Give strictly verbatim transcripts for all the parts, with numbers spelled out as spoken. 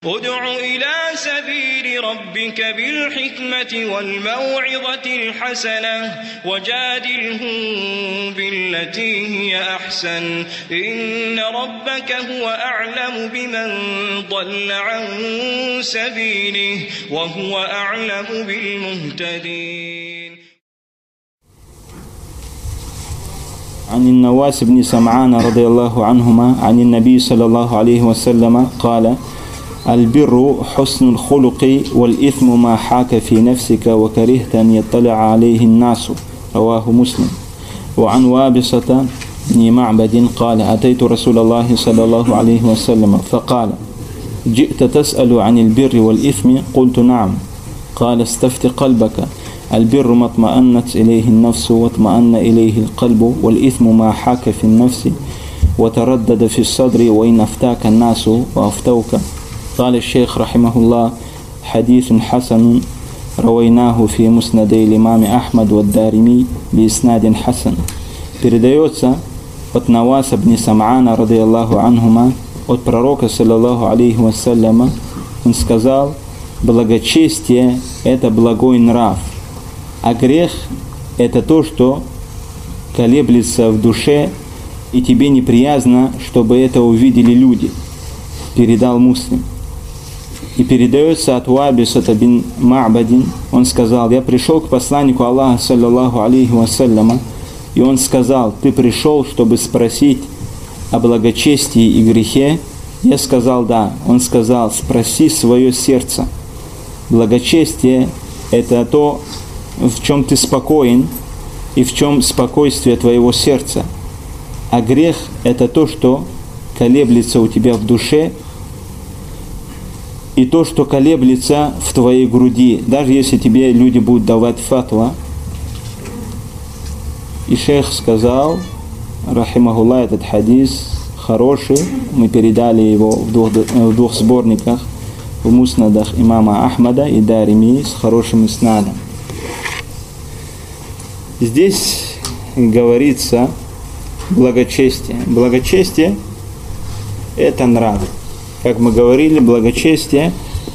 ادع إلى سبيل ربك بالحكمة والموعظة الحسنة وجادلهم بالتي هي أحسن إن ربك هو أعلم بمن ضل عن سبيله وهو أعلم بالمهتدين. عن النواس بن سمعان رضي الله عنهما عن النبي صلى الله عليه وسلم قال: البر حسن الخلق والإثم ما حاك في نفسك وكرهت أن يطلع عليه الناس. رواه مسلم. وعن وابصة بن معبد قال: أتيت رسول الله صلى الله عليه وسلم فقال: جئت تسأل عن البر والإثم؟ قلت: نعم. قال: استفت قلبك، البر ما اطمأنت إليه النفس واطمأن إليه القلب، والإثم ما حاك في النفس وتردد في الصدر وإن أفتاك الناس وأفتوك. قال الشيخ رحمه الله: حديث حسن رويناه في مسندي الإمام أحمد والدارمي بإسناد حسن. Передается от Наваса бни Сам'ана радийаллаху анхума, от пророка саллаллаху алейхи вассаляма, он сказал: благочестие – это благой нрав, а грех – это то, что колеблется в душе, и тебе неприятно, чтобы это увидели люди. Передал Муслим. И передается от Вабисата бин Ма'бадин, он сказал: я пришел к посланнику Аллаха саллаллаху алейхи вассаляма, и он сказал: ты пришел, чтобы спросить о благочестии и грехе? Я сказал: да. Он сказал: спроси свое сердце. Благочестие – это то, в чем ты спокоен и в чем спокойствие твоего сердца. А грех – это то, что колеблется у тебя в душе, и то, что колеблется в твоей груди, даже если тебе люди будут давать фатва. И шейх сказал, рахимахуллах, этот хадис хороший, мы передали его в двух, в двух сборниках, в муснадах имама Ахмада и Дарими с хорошим иснадом. Здесь говорится благочестие. Благочестие – это нрав. Как мы говорили, благочестие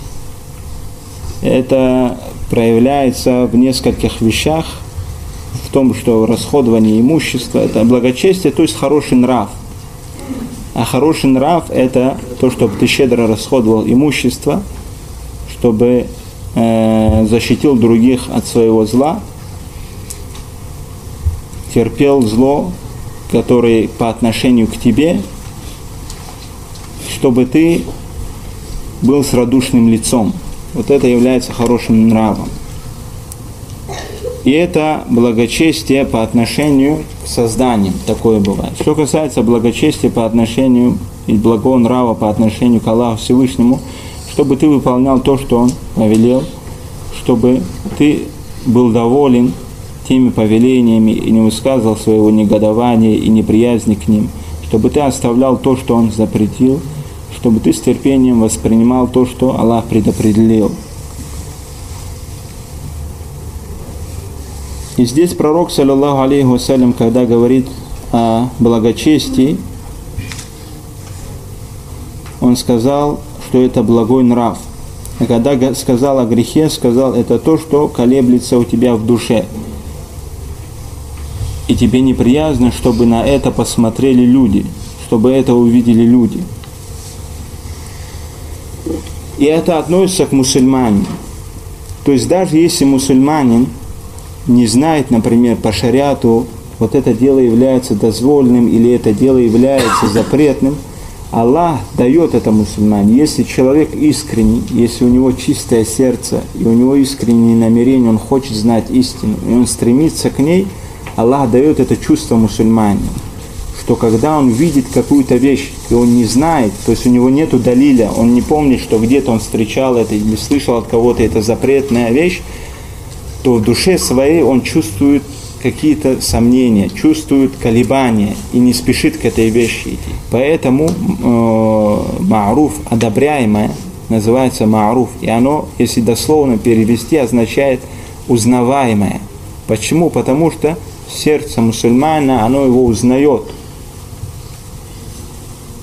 это проявляется в нескольких вещах, в том, что расходование имущества – это благочестие, то есть хороший нрав. А хороший нрав – это то, чтобы ты щедро расходовал имущество, чтобы э, защитил других от своего зла, терпел зло, которое по отношению к тебе, чтобы ты был с радушным лицом. Вот это является хорошим нравом. И это благочестие по отношению к созданию. Такое бывает. Что касается благочестия по отношению и благого нрава по отношению к Аллаху Всевышнему, чтобы ты выполнял то, что Он повелел, чтобы ты был доволен теми повелениями и не высказывал своего негодования и неприязни к ним, чтобы ты оставлял то, что Он запретил, чтобы ты с терпением воспринимал то, что Аллах предопределил. И здесь пророк, саллаллаху алейхи вассалям, когда говорит о благочестии, он сказал, что это благой нрав. А когда сказал о грехе, сказал, это то, что колеблется у тебя в душе. И тебе неприятно, чтобы на это посмотрели люди, чтобы это увидели люди. И это относится к мусульманину. То есть даже если мусульманин не знает, например, по шариату, вот это дело является дозволенным или это дело является запретным, Аллах дает это мусульманину. Если человек искренний, если у него чистое сердце и у него искренние намерения, он хочет знать истину, и он стремится к ней, Аллах дает это чувство мусульманину, что когда он видит какую-то вещь, и он не знает, то есть у него нету далиля, он не помнит, что где-то он встречал это или слышал от кого-то, это запретная вещь, то в душе своей он чувствует какие-то сомнения, чувствует колебания и не спешит к этой вещи идти. Поэтому э, ма'руф, одобряемое, называется ма'руф, и оно, если дословно перевести, означает узнаваемое. Почему? Потому что сердце мусульманина, оно его узнает. А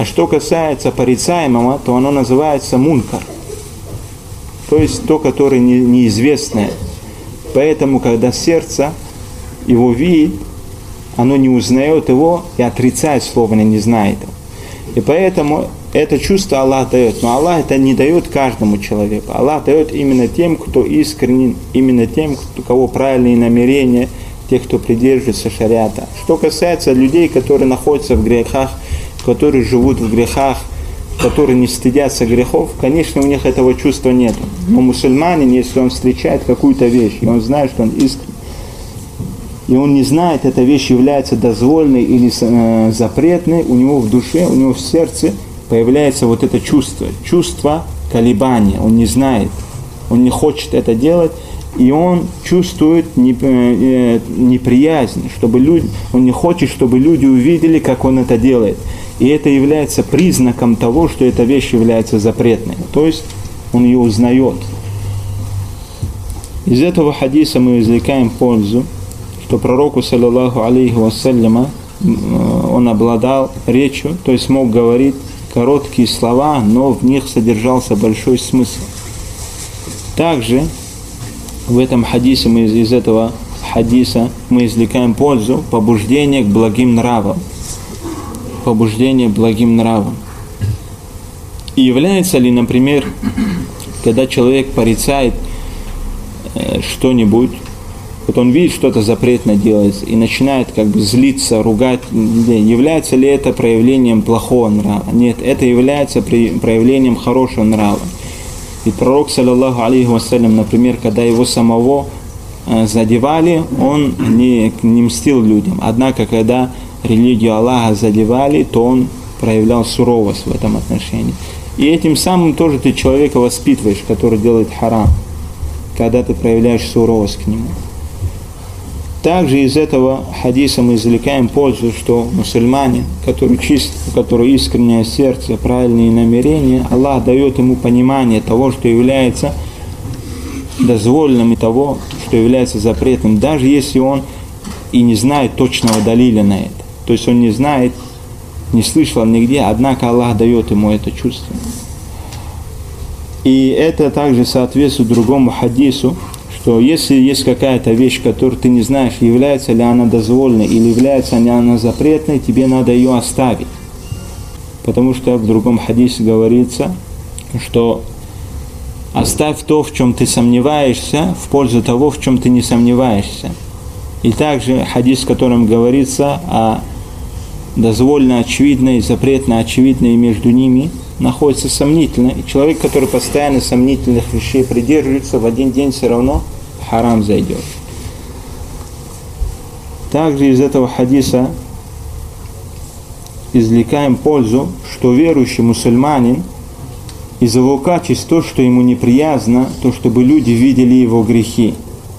А что касается порицаемого, то оно называется мункар. То есть то, которое не, неизвестное. Поэтому, когда сердце его видит, оно не узнает его и отрицает, словно не знает его. И поэтому это чувство Аллах дает. Но Аллах это не дает каждому человеку. Аллах дает именно тем, кто искренен, именно тем, у кого правильные намерения, тех, кто придерживается шариата. Что касается людей, которые находятся в грехах, которые живут в грехах, которые не стыдятся грехов, конечно, у них этого чувства нет. Но мусульманин, если он встречает какую-то вещь, и он знает, что он искренен, и он не знает, эта вещь является дозволенной или э, запретной, у него в душе, у него в сердце появляется вот это чувство, чувство колебания. Он не знает, он не хочет это делать, и он чувствует неприязнь, чтобы люди, он не хочет, чтобы люди увидели, как он это делает. И это является признаком того, что эта вещь является запретной. То есть он ее узнает. Из этого хадиса мы извлекаем пользу, что пророку, саллаллаху алейхи вассаляма, он обладал речью, то есть мог говорить короткие слова, но в них содержался большой смысл. Также в этом хадисе, мы из этого хадиса мы извлекаем пользу побуждения к благим нравам. Побуждение к благим нравам. И является ли, например, когда человек порицает э, что-нибудь, вот он видит, что-то запретно делается, и начинает как бы злиться, ругать людей, является ли это проявлением плохого нрава? Нет, это является проявлением хорошего нрава. И пророк, саллаллаху алейхи вассалям, например, когда его самого э, задевали, он не, не мстил людям. Однако, когда религию Аллаха задевали, то он проявлял суровость в этом отношении. И этим самым тоже ты человека воспитываешь, который делает харам, когда ты проявляешь суровость к нему. Также из этого хадиса мы извлекаем пользу, что мусульманин, который чист, у которого искреннее сердце, правильные намерения, Аллах дает ему понимание того, что является дозволенным, и того, что является запретным, даже если он и не знает точного далиля на это. То есть он не знает, не слышал нигде, однако Аллах дает ему это чувство. И это также соответствует другому хадису, что если есть какая-то вещь, которую ты не знаешь, является ли она дозволенной или является ли она запретной, тебе надо ее оставить. Потому что в другом хадисе говорится, что оставь то, в чем ты сомневаешься, в пользу того, в чем ты не сомневаешься. И также хадис, в котором говорится о дозволено очевидное и запретно очевидное, и между ними находится сомнительно. И человек, который постоянно сомнительных вещей придерживается, в один день все равно в харам зайдет. Также из этого хадиса извлекаем пользу, что верующий мусульманин из его качеств то, что ему неприязно, то, чтобы люди видели его грехи.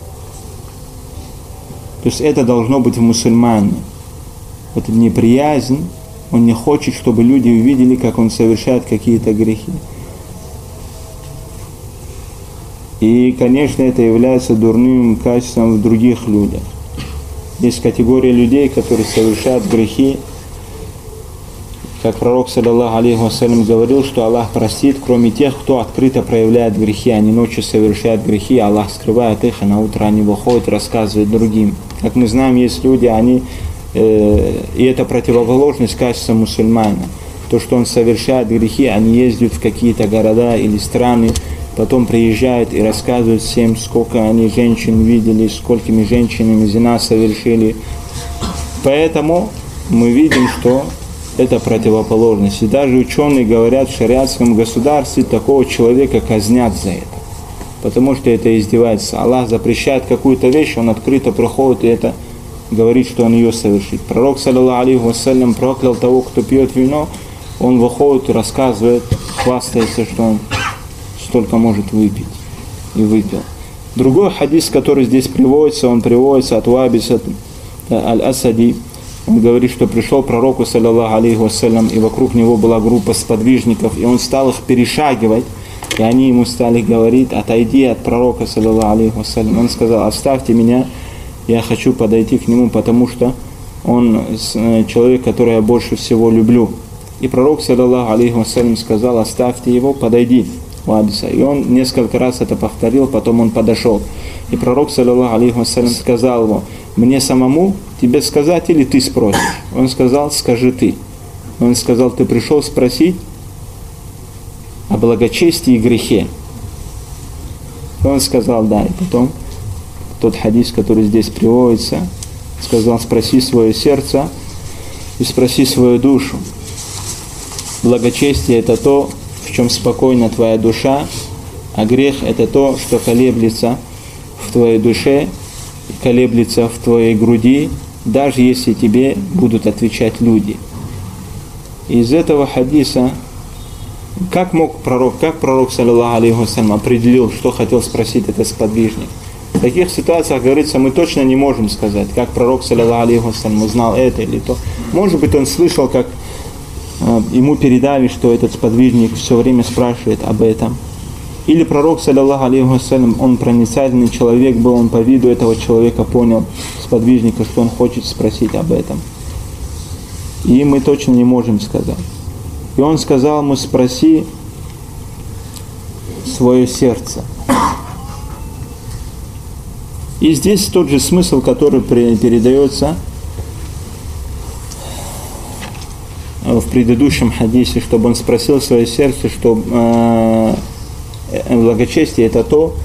То есть это должно быть в мусульмане. Вот неприязнь, он не хочет, чтобы люди увидели, как он совершает какие-то грехи. И, конечно, это является дурным качеством в других людях. Есть категория людей, которые совершают грехи. Как пророк, саллаллаху алейхи вассалям, говорил, что Аллах простит, кроме тех, кто открыто проявляет грехи. Они ночью совершают грехи, Аллах скрывает их, а на утро они выходят, рассказывают другим. Как мы знаем, есть люди, они... И это противоположность качества мусульмана. То, что он совершает грехи, они ездят в какие-то города или страны, потом приезжают и рассказывают всем, сколько они женщин видели, сколькими женщинами зина совершили. Поэтому мы видим, что это противоположность. И даже ученые говорят, в шариатском государстве такого человека казнят за это. Потому что это издевается. Аллах запрещает какую-то вещь, он открыто проходит и это говорит, что он ее совершит. Пророк, саллаллаху алейхи вассалям, проклял того, кто пьет вино, он выходит и рассказывает, хвастается, что он столько может выпить, и выпил. Другой хадис, который здесь приводится, он приводится от Вабиса аль-Асади. Он говорит, что пришел пророку, саллаллаху алейхи вассалям, и вокруг него была группа сподвижников, и он стал их перешагивать, и они ему стали говорить: отойди от пророка, саллаллаху алейхи вассалям. Он сказал: оставьте меня, я хочу подойти к нему, потому что он человек, которого я больше всего люблю. И пророк, саллаллаху алейхи вассалям, сказал: оставьте его, подойди, Вабиса. И он несколько раз это повторил, потом он подошел. И пророк, саллаллаху алейхи вассалям, сказал ему: мне самому тебе сказать или ты спросишь? Он сказал: скажи ты. Он сказал: ты пришел спросить о благочестии и грехе. Он сказал: да. И потом тот хадис, который здесь приводится, сказал: спроси свое сердце и спроси свою душу. Благочестие – это то, в чем спокойна твоя душа, а грех – это то, что колеблется в твоей душе, колеблется в твоей груди, даже если тебе будут отвечать люди. Из этого хадиса, как мог пророк, как пророк, саллаллаху алейхи вассалям, определил, что хотел спросить этот сподвижник? В таких ситуациях, говорится, мы точно не можем сказать, как пророк, саллаллаху алейхи вассалям, узнал это или то. Может быть, он слышал, как э, ему передали, что этот сподвижник все время спрашивает об этом. Или пророк, саллаллаху алейхи вассалям, он проницательный человек был, он по виду этого человека понял, сподвижника, что он хочет спросить об этом. И мы точно не можем сказать. И он сказал ему: спроси свое сердце. И здесь тот же смысл, который передается в предыдущем хадисе, чтобы он спросил свое сердце, что э, благочестие – это то,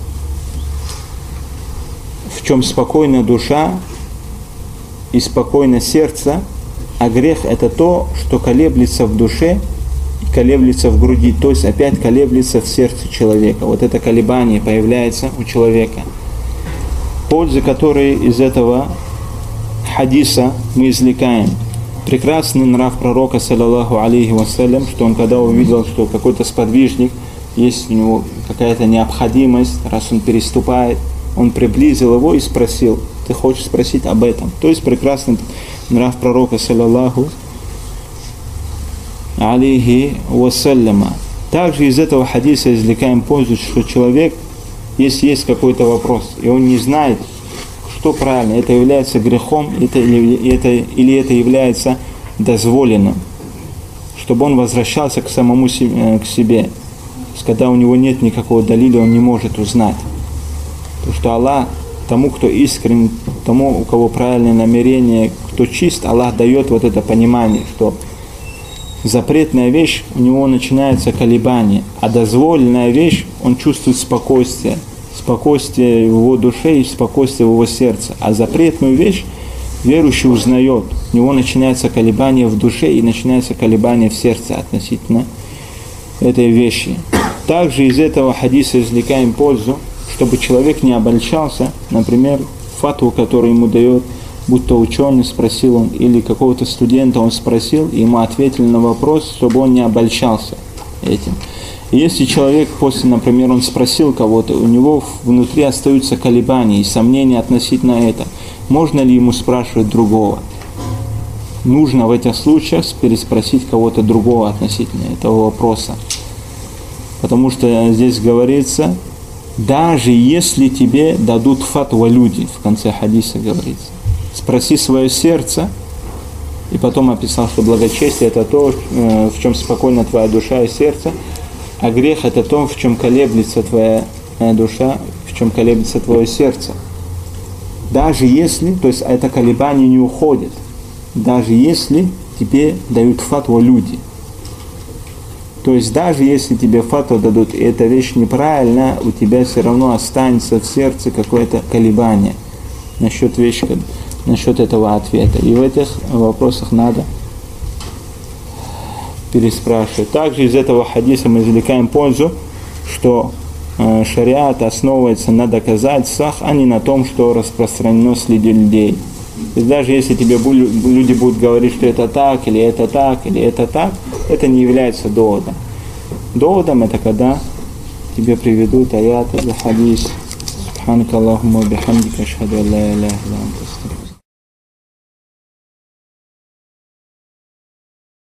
в чем спокойна душа и спокойно сердце, а грех – это то, что колеблется в душе и колеблется в груди, то есть опять колеблется в сердце человека. Вот это колебание появляется у человека. Пользы, которые из этого хадиса мы извлекаем. Прекрасный нрав пророка, саллаллаху алейхи вассалям, что он когда увидел, что какой-то сподвижник, есть у него какая-то необходимость, раз он переступает, он приблизил его и спросил: ты хочешь спросить об этом? То есть прекрасный нрав пророка, саллаллаху алейхи вассаляма. Также из этого хадиса извлекаем пользу, что человек, если есть какой-то вопрос, и он не знает, что правильно, это является грехом, это, или, это, или это является дозволенным, чтобы он возвращался к самому себе, к себе. Когда у него нет никакого далиля, он не может узнать. Потому что Аллах тому, кто искренен, тому, у кого правильное намерение, кто чист, Аллах дает вот это понимание, что запретная вещь, у него начинается колебание, а дозволенная вещь, он чувствует спокойствие. Спокойствие в его душе и спокойствие в его сердце. А запретную вещь верующий узнает. У него начинается колебание в душе и начинается колебание в сердце относительно этой вещи. Также из этого хадиса извлекаем пользу, чтобы человек не обольщался, например, фатву, которую ему дает, будь то ученый, спросил он, или какого-то студента он спросил, и ему ответили на вопрос, чтобы он не обольщался этим. И если человек после, например, он спросил кого-то, у него внутри остаются колебания и сомнения относительно этого, можно ли ему спрашивать другого? Нужно в этих случаях переспросить кого-то другого относительно этого вопроса. Потому что здесь говорится: даже если тебе дадут фатва люди, в конце хадиса говорится, спроси свое сердце, и потом описал, что благочестие – это то, в чем спокойна твоя душа и сердце, а грех – это то, в чем колеблется твоя душа, в чем колеблется твое сердце. Даже если, то есть это колебание не уходит, даже если тебе дают фатву люди. То есть даже если тебе фатву дадут, и эта вещь неправильна, у тебя все равно останется в сердце какое-то колебание насчет вещи, насчет этого ответа. И в этих вопросах надо переспрашивать. Также из этого хадиса мы извлекаем пользу, что э, шариат основывается на доказательствах, а не на том, что распространено среди людей. То есть даже если тебе люди будут говорить, что это так, или это так, или это так, это не является доводом. Доводом это когда тебе приведут аят или хадис. Субханак Аллахумма бихамдика, ашхаду ан ла иляха илля анта.